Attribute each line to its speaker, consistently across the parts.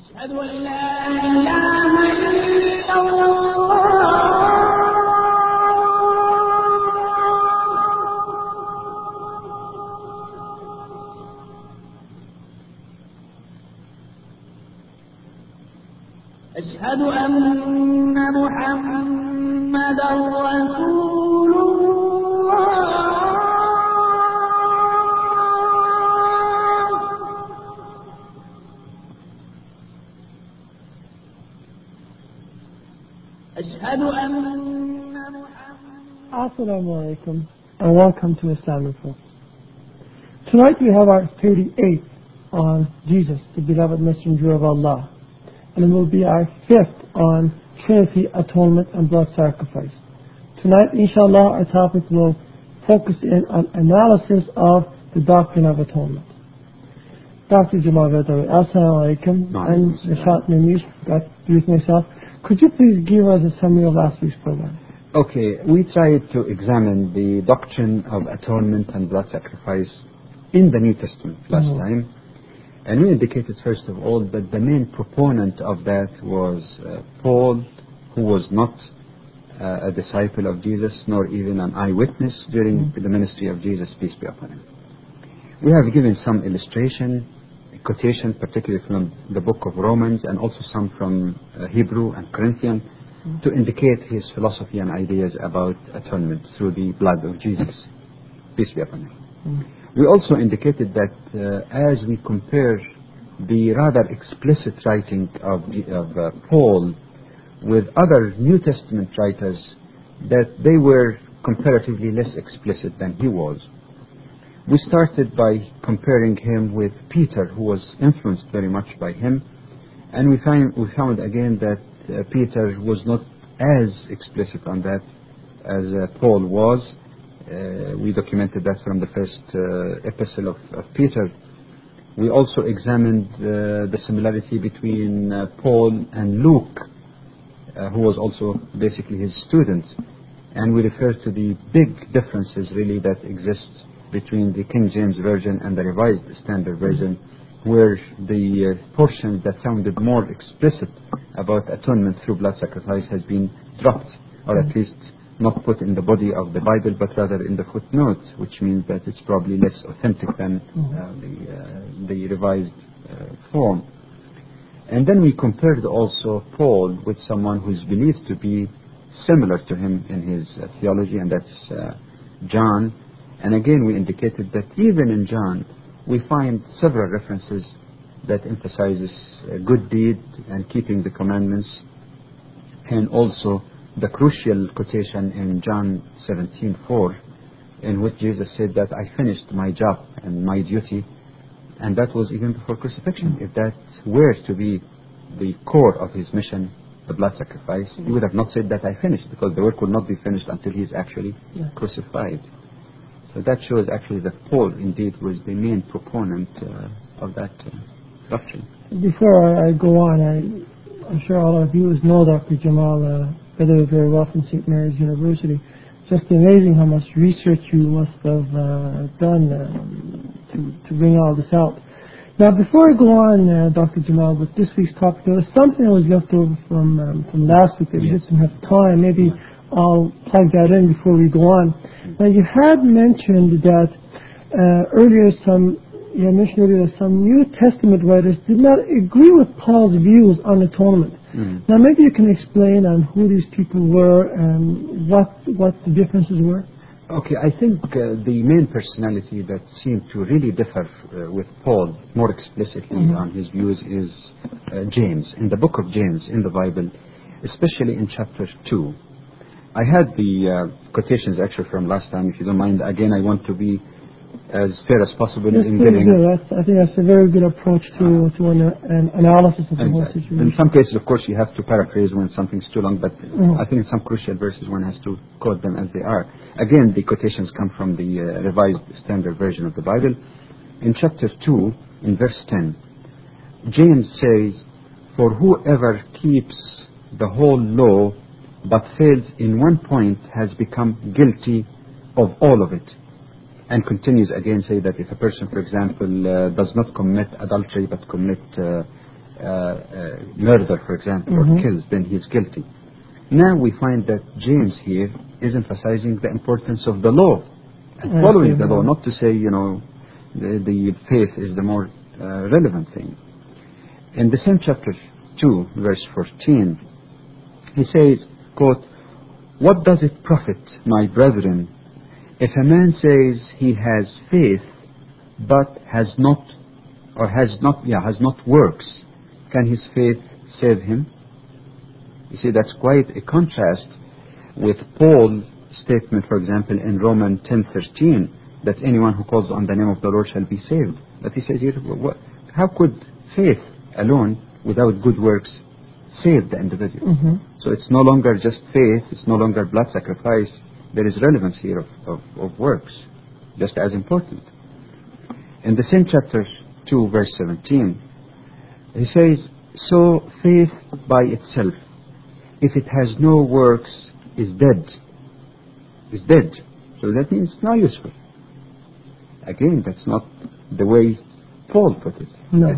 Speaker 1: أشهد أن لا إله إلا الله أشهد أن محمدا رسول الله أشهد أن
Speaker 2: Assalamu alaikum and welcome to Islam Info. Tonight we have our 38th on Jesus, the beloved messenger of Allah, and it will be our 5th on Trinity, Atonement and Blood Sacrifice. Tonight, inshallah, our topic will focus in on analysis of the doctrine of atonement. Dr. Jamal Badawi, Assalamu alaikum, and Nishat Namis, with myself. Could you please give us a summary of last week's program?
Speaker 3: Okay, we tried to examine the doctrine of atonement and blood sacrifice in the New Testament last time, and we indicated first of all that the main proponent of that was Paul, who was not a disciple of Jesus nor even an eyewitness during the ministry of Jesus, peace be upon him. We have given some illustration, quotation, particularly from the book of Romans and also some from Hebrew and Corinthian, to indicate his philosophy and ideas about atonement through the blood of Jesus, peace be upon him. We also indicated that as we compare the rather explicit writing of Paul with other New Testament writers, that they were comparatively less explicit than he was. We started by comparing him with Peter, who was influenced very much by him, and we found again that Peter was not as explicit on that as Paul was. We documented that from the first epistle of Peter. We also examined the similarity between Paul and Luke, who was also basically his student, and we referred to the big differences really that exist between the King James Version and the Revised Standard Version, where the portions that sounded more explicit about atonement through blood sacrifice has been dropped, or at least not put in the body of the Bible, but rather in the footnotes, which means that it's probably less authentic than the revised form. And then we compared also Paul with someone who is believed to be similar to him in his theology, and that's John. And again we indicated that even in John we find several references that emphasizes good deed and keeping the commandments, and also the crucial quotation in John 17:4, in which Jesus said that I finished my job and my duty, and that was even before crucifixion. If that were to be the core of his mission, the blood sacrifice, he would have not said that I finished, because the work will not be finished until he is actually crucified. So that shows actually that Paul indeed was the main proponent of that doctrine.
Speaker 2: Before I go on, I'm sure all our viewers know Dr. Jamal Badawi very well from St. Mary's University. Just amazing how much research you must have done to bring all this out. Now, before I go on, Dr. Jamal, with this week's topic, there was something that was left over from last week that we just didn't have time. Maybe I'll plug that in before we go on. Now, you had mentioned that earlier some New Testament writers did not agree with Paul's views on atonement. Now, maybe you can explain on who these people were and what the differences were.
Speaker 3: Okay, I think the main personality that seemed to really differ with Paul more explicitly on his views is James. In the book of James in the Bible, especially in chapter 2. I had the quotations actually from last time. If you don't mind, again, I want to be as fair as possible in giving.
Speaker 2: I think that's a very good approach to an analysis of the whole situation.
Speaker 3: In some cases, of course, you have to paraphrase when something's too long, but I think in some crucial verses one has to quote them as they are. Again, the quotations come from the Revised Standard Version of the Bible. In chapter 2, in verse 10, James says, "For whoever keeps the whole law but fails in one point has become guilty of all of it." And continues again, say that if a person, for example, does not commit adultery but commit murder, for example, or kills, then he's guilty. Now we find that James here is emphasizing the importance of the law and following the law, not to say, the faith is the more relevant thing. In the same chapter 2, verse 14, he says, quote, "What does it profit, my brethren, if a man says he has faith but has not works? Can his faith save him?" You see, that's quite a contrast with Paul's statement, for example, in Romans 10:13, that anyone who calls on the name of the Lord shall be saved. But he says here, how could faith alone, without good works, save the individual? So it's no longer just faith, it's no longer blood sacrifice. There is relevance here of works, just as important. In the same chapter 2, verse 17, he says, "So faith by itself, if it has no works, is dead." Is dead. So that means it's not useful. Again, that's not the way Paul put it.
Speaker 2: No.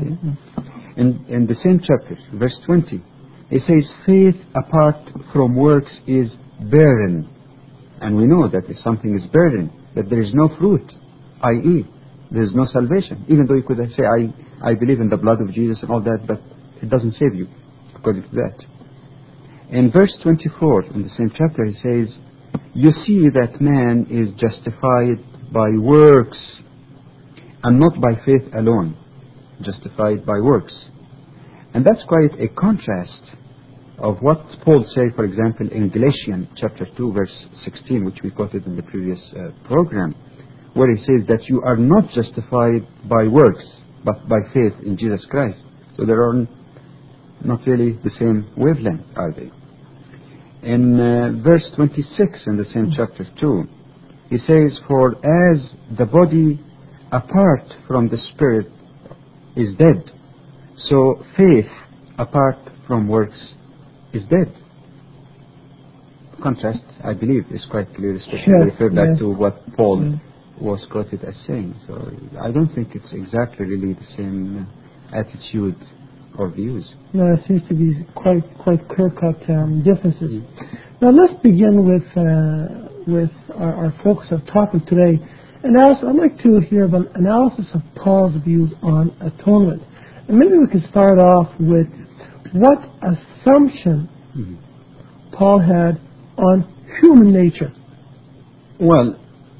Speaker 3: In the same chapter, verse 20, he says, "Faith apart from works is barren." And we know that if something is barren, that there is no fruit, i.e., there is no salvation. Even though you could say, I believe in the blood of Jesus and all that, but it doesn't save you, according to that. In verse 24, in the same chapter, he says, "You see that man is justified by works, and not by faith alone." Justified by works. And that's quite a contrast of what Paul said, for example, in Galatians chapter 2, verse 16, which we quoted in the previous program, where he says that you are not justified by works, but by faith in Jesus Christ. So they are not really the same wavelength, are they? In verse 26 in the same chapter 2, he says, "For as the body apart from the spirit is dead, so faith apart from works is dead." Contrast, I believe, is quite clear, especially refer back to what Paul was quoted as saying. So I don't think it's exactly really the same attitude or views.
Speaker 2: No, there seems to be quite clear-cut differences. Now let's begin with our focus of topic today. And I'd like to hear about analysis of Paul's views on atonement. And maybe we could start off with what assumption Paul had on human nature.
Speaker 3: Well,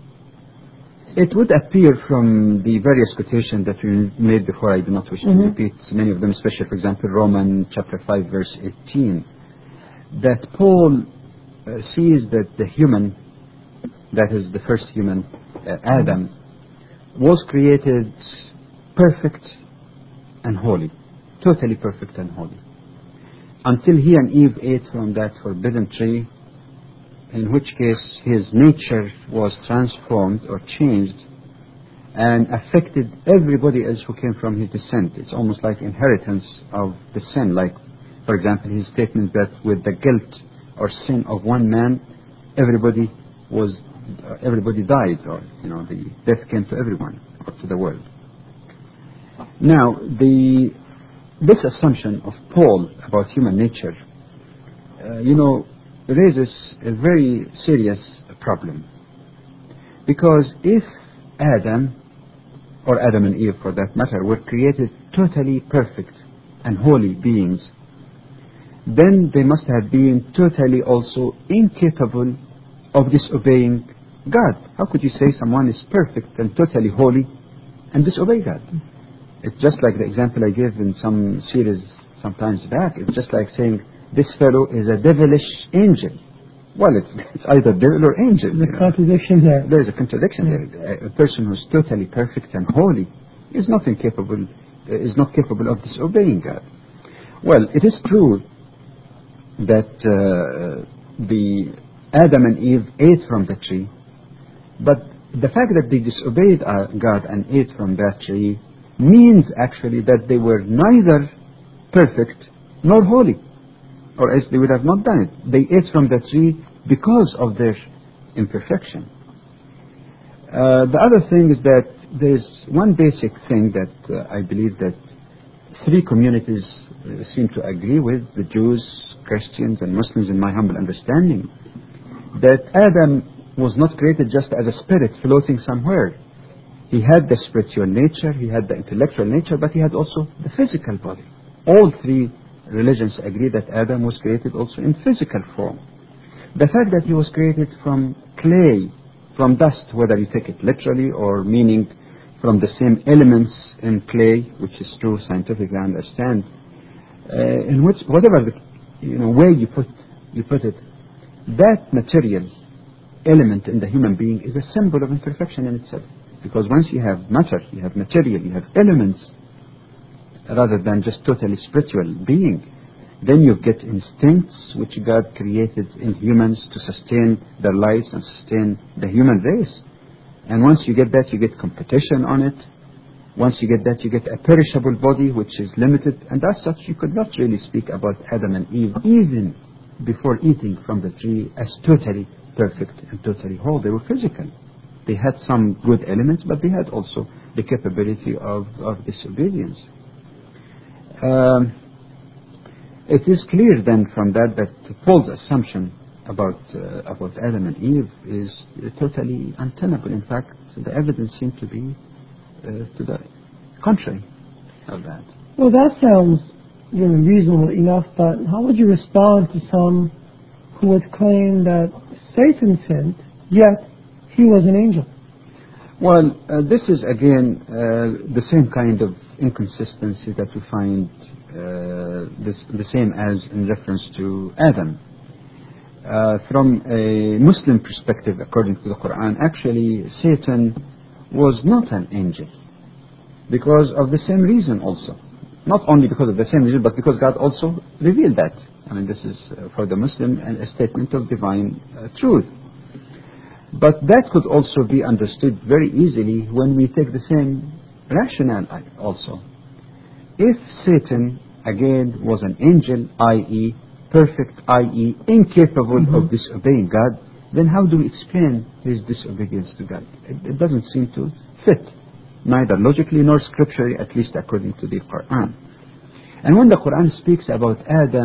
Speaker 3: it would appear from the various quotations that we made before, I do not wish to repeat many of them, especially, for example, Romans chapter 5, verse 18, that Paul sees that the human, that is the first human, Adam, was created perfect and holy, totally perfect and holy, until he and Eve ate from that forbidden tree, in which case his nature was transformed or changed and affected everybody else who came from his descent. It's almost like inheritance of the sin, like, for example, his statement that with the guilt or sin of one man, everybody died, or the death came to everyone, or to the world. Now, this assumption of Paul about human nature, raises a very serious problem. Because if Adam, or Adam and Eve for that matter, were created totally perfect and holy beings, then they must have been totally also incapable of disobeying God. How could you say someone is perfect and totally holy and disobey God? It's just like the example I gave in some series sometimes back. It's just like saying this fellow is a devilish angel. Well, it's either devil or angel.
Speaker 2: There's a contradiction there.
Speaker 3: There's a contradiction there. A person who's totally perfect and holy is not capable of disobeying God. Well, it is true that the Adam and Eve ate from the tree, but the fact that they disobeyed God and ate from that tree means actually that they were neither perfect nor holy, or else they would have not done it. They ate from the tree because of their imperfection. The other thing is that there's one basic thing that I believe that three communities seem to agree with, the Jews, Christians, and Muslims, in my humble understanding, that Adam was not created just as a spirit floating somewhere. He had the spiritual nature, he had the intellectual nature, but he had also the physical body. All three religions agree that Adam was created also in physical form. The fact that he was created from clay, from dust, whether you take it literally or meaning from the same elements in clay, which is true scientifically, I understand, in which whatever the way you put it, that material element in the human being is a symbol of imperfection in itself. Because once you have matter, you have material, you have elements, rather than just totally spiritual being, then you get instincts which God created in humans to sustain their lives and sustain the human race. And once you get that, you get competition on it. Once you get that, you get a perishable body which is limited, and as such you could not really speak about Adam and Eve even before eating from the tree as totally perfect and totally whole. They were physical. They had some good elements, but they had also the capability of disobedience. It is clear then from that Paul's assumption about Adam and Eve is totally untenable. In fact, the evidence seems to be to the contrary of that.
Speaker 2: Well, that sounds reasonable enough, but how would you respond to some who would claim that Satan sinned, yet he was an angel?
Speaker 3: Well, this is again the same kind of inconsistency that we find the same as in reference to Adam. From a Muslim perspective, according to the Quran, actually Satan was not an angel because of the same reason also. Not only because of the same reason, but because God also revealed that. I mean, this is for the Muslim a statement of divine truth. But that could also be understood very easily when we take the same rationale also. If Satan, again, was an angel, i.e. perfect, i.e. incapable of disobeying God, then how do we explain his disobedience to God? It doesn't seem to fit, neither logically nor scripturally, at least according to the Quran. And when the Quran speaks about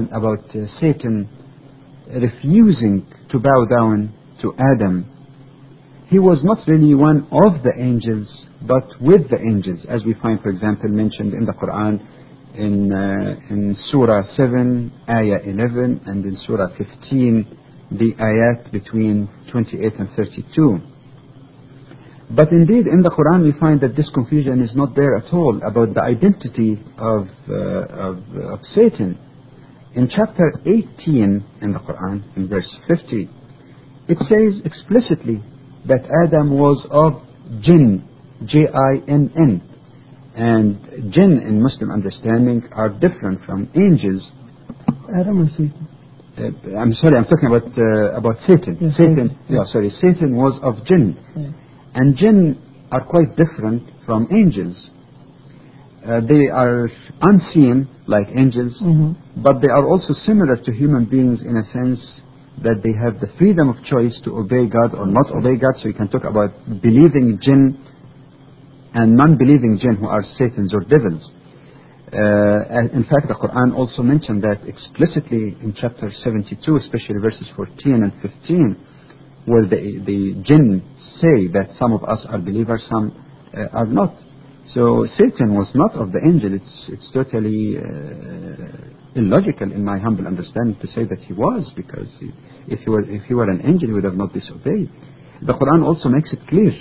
Speaker 3: Satan refusing to bow down to Adam, he was not really one of the angels, but with the angels, as we find, for example, mentioned in the Quran in Surah 7, Ayah 11, and in Surah 15, the ayat between 28 and 32. But indeed, in the Quran, we find that this confusion is not there at all about the identity of Satan. In chapter 18 in the Quran, in verse 50, it says explicitly that Adam was of jinn, Jinn, and jinn in Muslim understanding are different from angels.
Speaker 2: Adam or Satan?
Speaker 3: I'm sorry, I'm talking about Satan.
Speaker 2: Yes,
Speaker 3: Satan was of jinn.
Speaker 2: Yeah.
Speaker 3: And jinn are quite different from angels. They are unseen like angels, but they are also similar to human beings in a sense that they have the freedom of choice to obey God or not obey God. So you can talk about believing jinn and non-believing jinn, who are Satans or devils. And in fact, the Quran also mentioned that explicitly in chapter 72, especially verses 14 and 15, where the jinn say that some of us are believers, some are not. So Satan was not of the angel. It's totally illogical in my humble understanding to say that he was, because if he were an angel, he would have not disobeyed. The Quran also makes it clear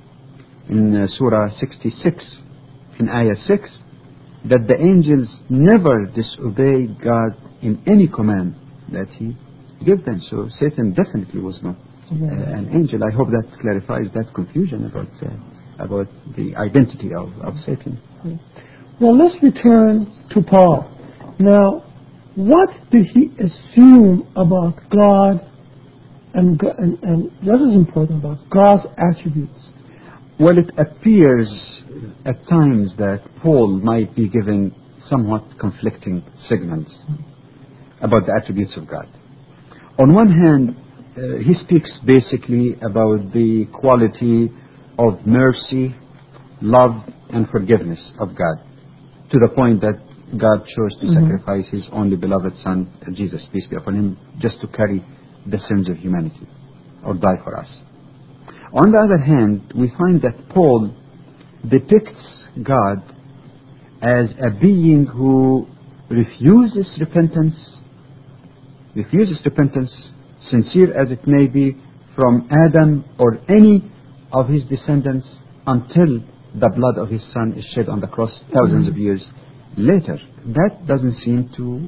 Speaker 3: in Surah 66, in Ayah 6, that the angels never disobey God in any command that he gave them. So Satan definitely was not an angel. I hope that clarifies that confusion about the identity of Satan.
Speaker 2: Well, let's return to Paul. Now, what did he assume about God and what is important about God's attributes?
Speaker 3: Well, it appears at times that Paul might be giving somewhat conflicting signals about the attributes of God. On one hand, he speaks basically about the quality of mercy, love, and forgiveness of God, to the point that God chose to sacrifice His only beloved Son, Jesus, peace be upon Him, just to carry the sins of humanity, or die for us. On the other hand, we find that Paul depicts God as a being who refuses repentance, sincere as it may be, from Adam or any of his descendants until the blood of his Son is shed on the cross thousands of years later. That doesn't seem to,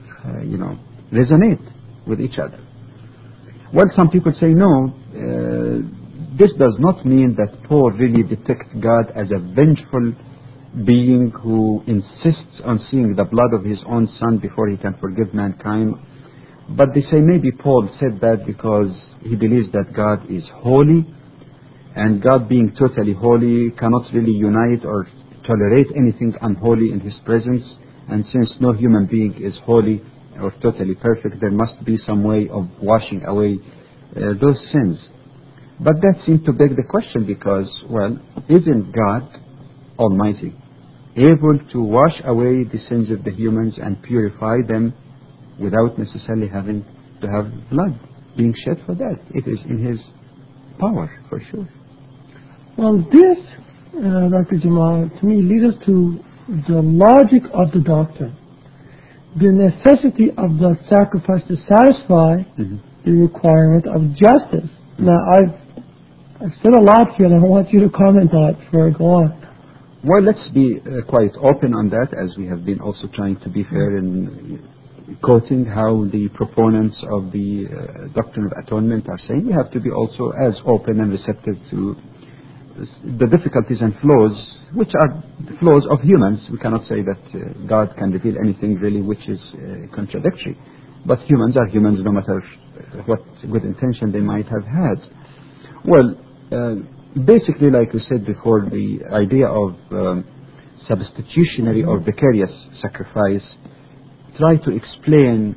Speaker 3: resonate with each other. Well, some people say no, this does not mean that Paul really depicts God as a vengeful being who insists on seeing the blood of his own Son before he can forgive mankind. But they say maybe Paul said that because he believes that God is holy, and God being totally holy cannot really unite or tolerate anything unholy in His presence, and since no human being is holy or totally perfect, there must be some way of washing away those sins. But that seems to beg the question because, well, isn't God Almighty able to wash away the sins of the humans and purify them without necessarily having to have blood being shed for that? It is in His power, for sure.
Speaker 2: Well, this, Dr. Jamal, to me leads us to the logic of the doctrine, the necessity of the sacrifice to satisfy the requirement of justice. Now, I've said a lot here, and I want you to comment on it before I go on.
Speaker 3: Well, let's be quite open on that, as we have been also trying to be fair in quoting how the proponents of the doctrine of atonement are saying. We have to be also as open and receptive to the difficulties and flaws, which are the flaws of humans. We cannot say that God can reveal anything really which is contradictory. But humans are humans, no matter what good intention they might have had. Well, basically, like we said before, the idea of substitutionary or vicarious sacrifice try to explain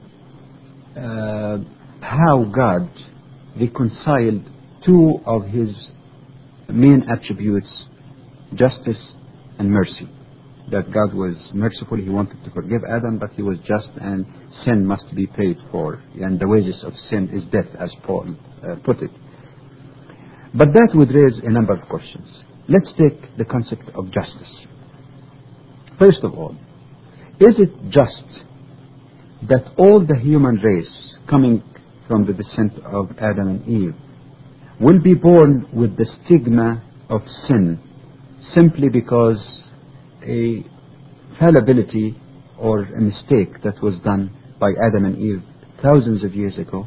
Speaker 3: how God reconciled two of His main attributes, justice and mercy. That God was merciful, He wanted to forgive Adam, but He was just, and sin must be paid for, and the wages of sin is death, as Paul put it. But that would raise a number of questions. Let's take the concept of justice. First of all, is it just that all the human race coming from the descent of Adam and Eve will be born with the stigma of sin simply because a fallibility or a mistake that was done by Adam and Eve thousands of years ago?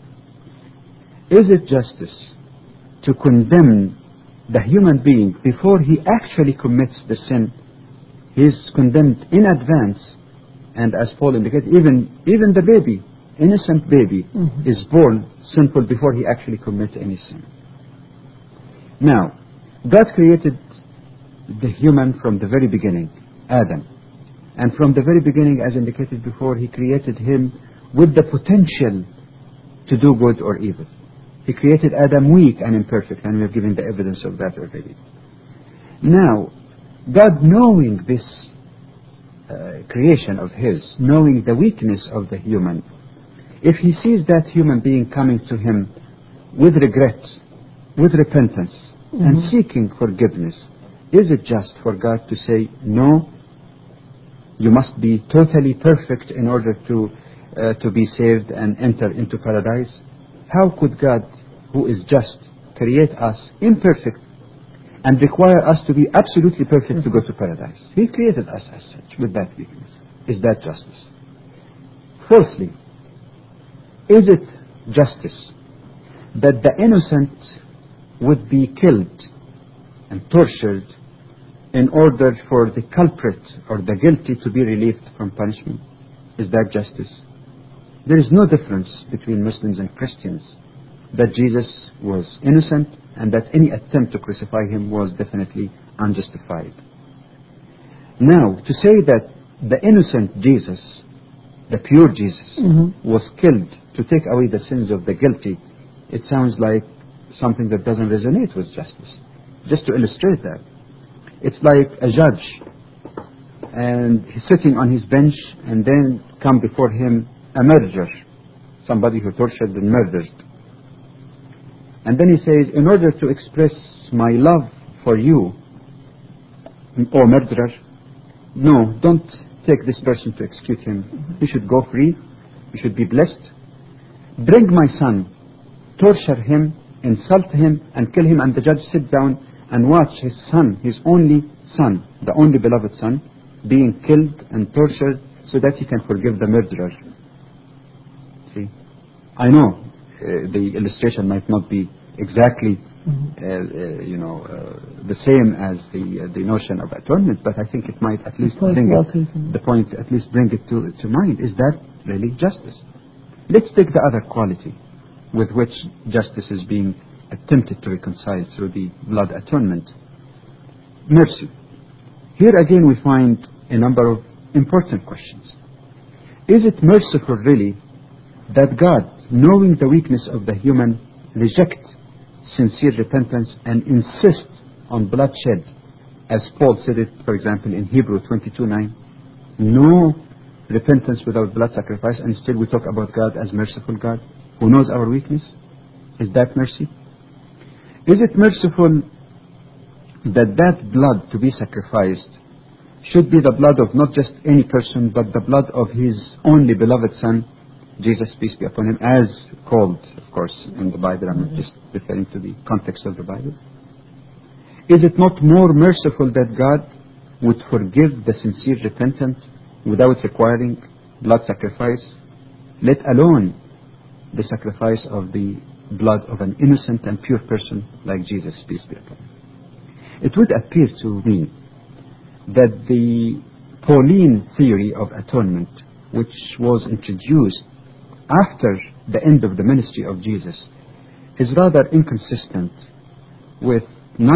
Speaker 3: Is it justice to condemn the human being before he actually commits the sin? He is condemned in advance, and as Paul indicated, even the baby, innocent baby, is born sinful before he actually commits any sin. Now, God created the human from the very beginning, Adam. And from the very beginning, as indicated before, He created him with the potential to do good or evil. He created Adam weak and imperfect, and we have given the evidence of that already. Now, God, knowing this creation of His, knowing the weakness of the human, if He sees that human being coming to Him with regret, with repentance, and seeking forgiveness, is it just for God to say, no, you must be totally perfect in order to be saved and enter into paradise? How could God, who is just, create us imperfect and require us to be absolutely perfect to go to paradise? He created us as such, with that weakness. Is that justice? Fourthly, is it justice that the innocent would be killed and tortured in order for the culprit or the guilty to be relieved from punishment? Is that justice? There is no difference between Muslims and Christians, that Jesus was innocent and that any attempt to crucify Him was definitely unjustified. Now, to say that the innocent Jesus, the pure Jesus, was killed to take away the sins of the guilty, it sounds like something that doesn't resonate with justice. Just to illustrate that, it's like a judge and he's sitting on his bench, and then come before him a murderer, somebody who tortured and murdered. And then he says, in order to express my love for you, O murderer, no, don't take this person to execute him. He should go free. He should be blessed. Bring my son, torture him, insult him, and kill him, and the judge sit down and watch his son, his only son, the only beloved son, being killed and tortured so that he can forgive the murderer. See, I know the illustration might not be exactly the same as the notion of atonement, but I think it might at least bring it, the point, at least bring it to mind. Is that really justice? Let's take the other quality with which justice is being attempted to reconcile through the blood atonement. Mercy. Here again we find a number of important questions. Is it merciful really that God, knowing the weakness of the human, reject sincere repentance and insist on bloodshed, as Paul said it, for example, in Hebrews 22:9? No repentance without blood sacrifice, and still we talk about God as merciful God, who knows our weakness. Is that mercy? Is it merciful that blood to be sacrificed should be the blood of not just any person, but the blood of his only beloved Son, Jesus, peace be upon him, as called, of course, in the Bible? I'm not just referring to the context of the Bible. Is it not more merciful that God would forgive the sincere repentant without requiring blood sacrifice, let alone the sacrifice of the blood of an innocent and pure person like Jesus, peace be upon him? It would appear to me that the Pauline theory of atonement, which was introduced after the end of the ministry of Jesus, is rather inconsistent with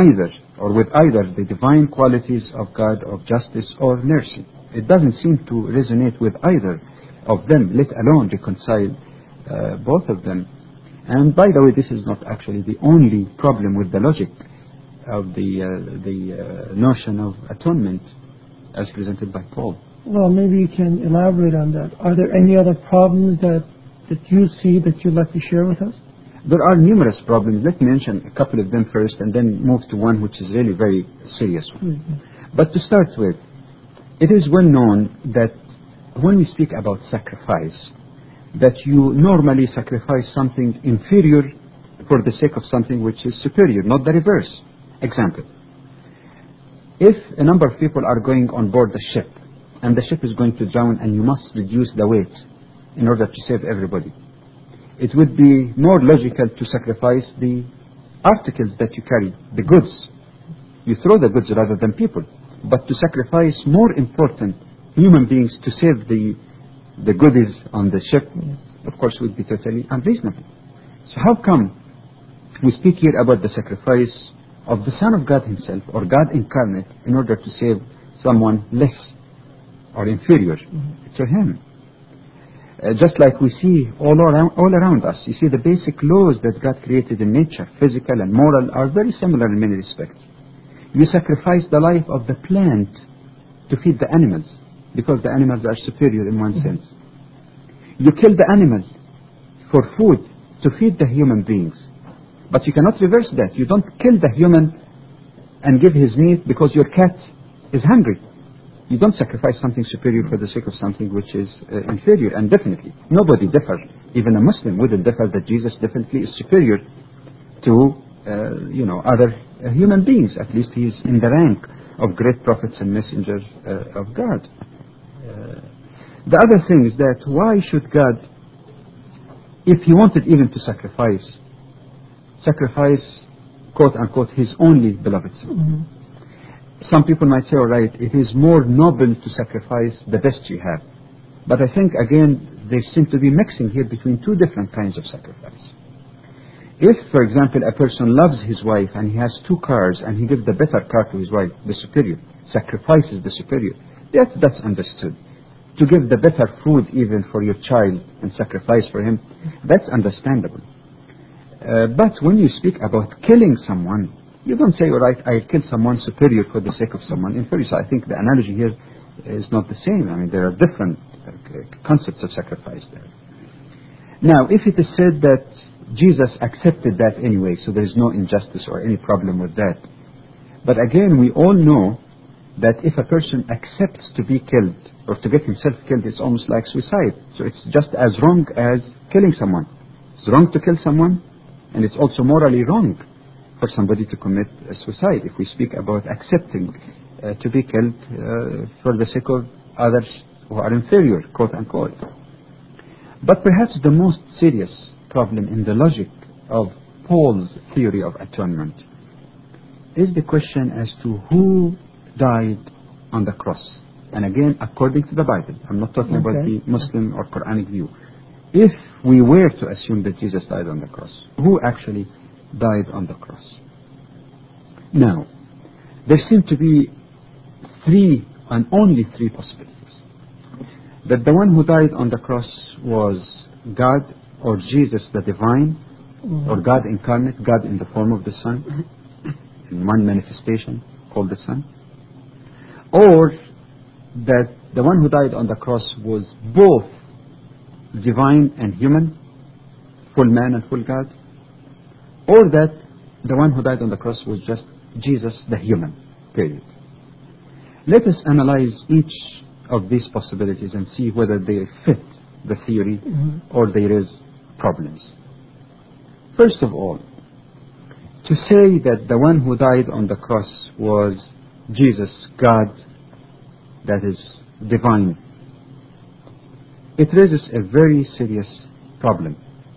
Speaker 3: either the divine qualities of God of justice or mercy. It doesn't seem to resonate with either of them, let alone reconcile both of them. And by the way, this is not actually the only problem with the logic of the notion of atonement as presented by Paul.
Speaker 2: Well, maybe you can elaborate on that. Are there any other problems that you see that you'd like to share with us?
Speaker 3: There are numerous problems. Let me mention a couple of them first and then move to one which is really very serious one.
Speaker 2: Mm-hmm.
Speaker 3: But to start with, it is well known that when we speak about sacrifice, that you normally sacrifice something inferior for the sake of something which is superior, not the reverse. Example, if a number of people are going on board the ship and the ship is going to drown and you must reduce the weight in order to save everybody, it would be more logical to sacrifice the articles that you carry, the goods. You throw the goods rather than people. But to sacrifice more important human beings to save the goodies on the ship, of course, would be totally unreasonable. So how come we speak here about the sacrifice of the Son of God himself, or God incarnate, in order to save someone less or inferior to him? Just like we see all around us, you see the basic laws that God created in nature, physical and moral, are very similar in many respects. You sacrifice the life of the plant to feed the animals, because the animals are superior in one sense. You kill the animals for food to feed the human beings. But you cannot reverse that. You don't kill the human and give his meat because your cat is hungry. You don't sacrifice something superior for the sake of something which is inferior. And definitely, nobody differs. Even a Muslim wouldn't differ that Jesus definitely is superior to, other human beings. At least he is in the rank of great prophets and messengers of God. The other thing is that why should God, if he wanted even to sacrifice, quote unquote, his only beloved Son? Mm-hmm. Some people might say, all right, it is more noble to sacrifice the best you have. But I think, again, they seem to be mixing here between two different kinds of sacrifice. If, for example, a person loves his wife and he has 2 cars and he gives the better car to his wife, the superior, sacrifices the superior, that's understood. To give the better food even for your child and sacrifice for him, that's understandable. But when you speak about killing someone, you don't say, all right, I'll kill someone superior for the sake of someone inferior. So I think the analogy here is not the same. I mean, there are different concepts of sacrifice there. Now, if it is said that Jesus accepted that anyway, so there is no injustice or any problem with that. But again, we all know that if a person accepts to be killed or to get himself killed, it's almost like suicide. So it's just as wrong as killing someone. It's wrong to kill someone, and it's also morally wrong for somebody to commit suicide if we speak about accepting to be killed for the sake of others who are inferior, quote unquote. But perhaps the most serious problem in the logic of Paul's theory of atonement is the question as to who died on the cross. And again, according to the Bible, I'm not talking about the Muslim or Quranic view. If we were to assume that Jesus died on the cross, who actually died on the cross? Now, there seem to be three and only three possibilities. That the one who died on the cross was God or Jesus the divine, or God incarnate, God in the form of the Son, in one manifestation called the Son, or that the one who died on the cross was both divine and human, full man and full God, or that the one who died on the cross was just Jesus the human, period. Let us analyze each of these possibilities and see whether they fit the theory or there is problems. First of all, to say that the one who died on the cross was Jesus, God, that is divine, it raises a very serious problem,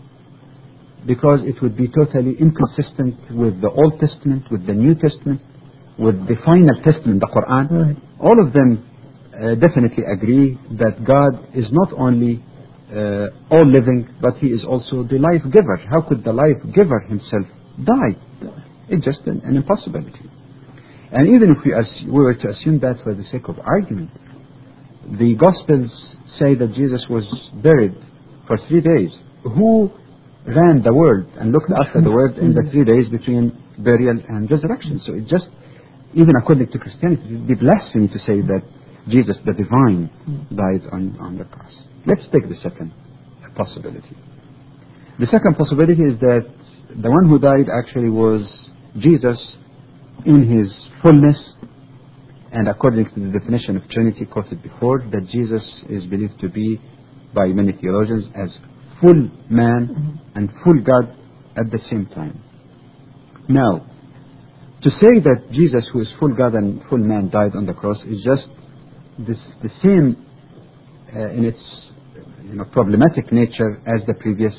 Speaker 3: because it would be totally inconsistent with the Old Testament, with the New Testament, with the final testament, the Quran.
Speaker 2: Right.
Speaker 3: All of them definitely agree that God is not only all living, but He is also the life giver. How could the life giver Himself die? It's just an impossibility. And even if we were to assume that for the sake of argument, the Gospels say that Jesus was buried for 3 days. Who ran the world and looked after the world in the 3 days between burial and resurrection? So it just, even according to Christianity, it would be blasphemy to say that Jesus, the divine, died on the cross. Let's take the second possibility. The second possibility is that the one who died actually was Jesus in His fullness, and according to the definition of Trinity quoted before, that Jesus is believed to be by many theologians as full man and full God at the same time. Now, to say that Jesus, who is full God and full man, died on the cross is just the same in its problematic nature as the previous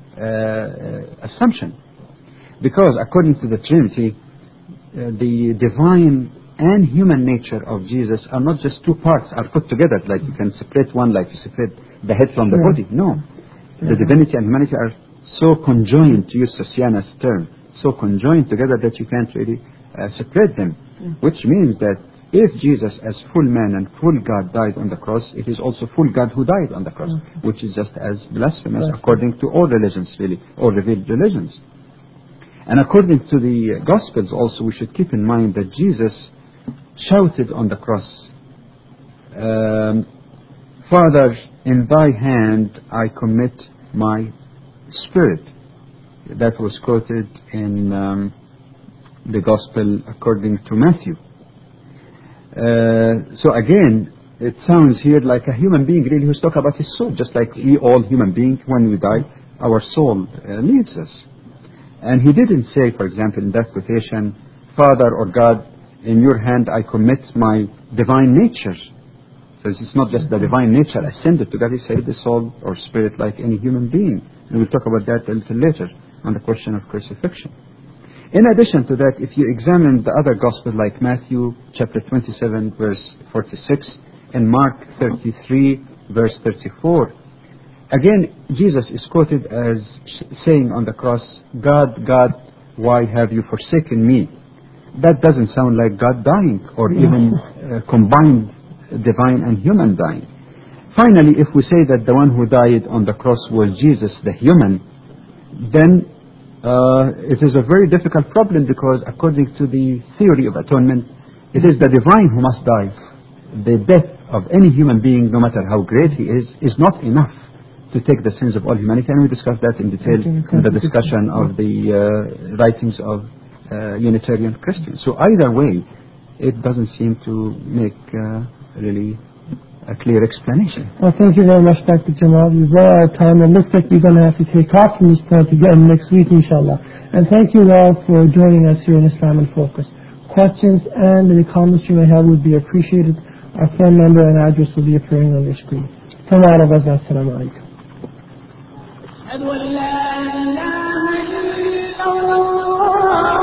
Speaker 3: assumption. Because according to the Trinity, the divine and human nature of Jesus are not just two parts, are put together, like you can separate one, like you separate the head from the body. No. The divinity and humanity are so conjoined, to use Sosiana's term, so conjoined together that you can't really separate them. Which means that if Jesus as full man and full God died on the cross, it is also full God who died on the cross, which is just as blasphemous according to all religions, really, all revealed religions. And according to the Gospels also, we should keep in mind that Jesus shouted on the cross, Father, in thy hand I commit my spirit. That was quoted in the Gospel according to Matthew. So again, it sounds here like a human being really who's talking about his soul, just like we all human beings, when we die, our soul leaves us. And he didn't say, for example, in that quotation, Father or God, in your hand I commit my divine nature. So it's not just the divine nature ascended to God, he said the soul or spirit like any human being. And we'll talk about that a little later on the question of crucifixion. In addition to that, if you examine the other Gospel like Matthew chapter 27 verse 46 and Mark 33 verse 34, again Jesus is quoted as saying on the cross, God, God, why have you forsaken me? That doesn't sound like God dying or even combined divine and human dying. Finally, if we say that the one who died on the cross was Jesus the human, then it is a very difficult problem, because according to the theory of atonement, it is the divine who must die. The death of any human being, no matter how great he is not enough to take the sins of all humanity, and we discussed that in detail in the discussion of the writings of Unitarian Christians. So either way, it doesn't seem to make really a clear explanation.
Speaker 2: Well, thank you very much, Dr. Jamal. We've run out of time, and it looks like we're going to have to take off from this point again next week, inshallah. And thank you all for joining us here in Islam in Focus. Questions and any comments you may have would be appreciated. Our phone number and address will be appearing on your screen. Assalamu alaikum.
Speaker 1: أشهد أن لا إله إلا الله